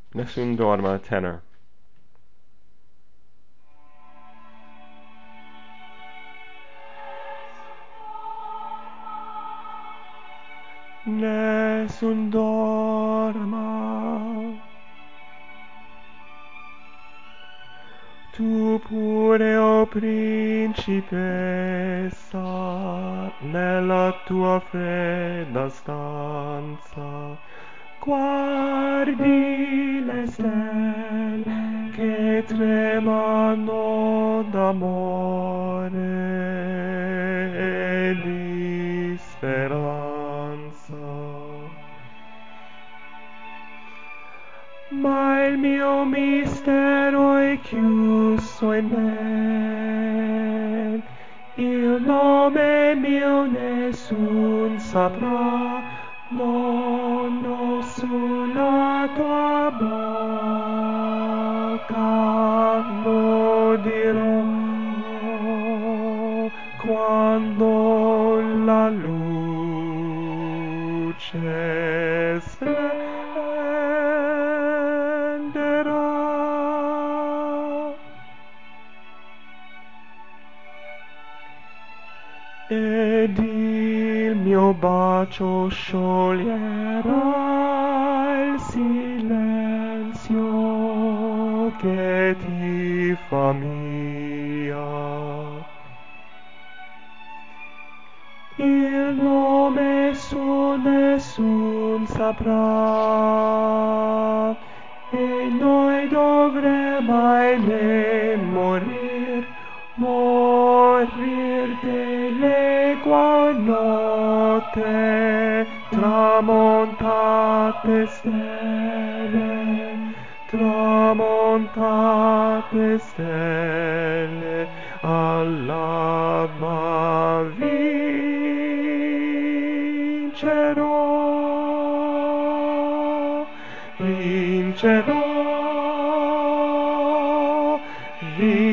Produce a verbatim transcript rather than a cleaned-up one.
Nessun dorma, tenor. Nessun dorma. Tu pure, o principessa, nella tua fredda stanza, guardi le stelle che tremano d'amore e di speranza. Ma il mio mistero è chiuso in me, il nome mio nessun saprà, mondo sulla tua bocca lo dirò quando la luce splenderà. Ed il mio bacio scioglierà il silenzio che ti fa mia. Il nome suo nessun saprà, e noi dovremo ahimè morir, morir dell'equa notte, tramontate stelle, tramontate stelle, all'alba vincerò, vincerò, vincerò.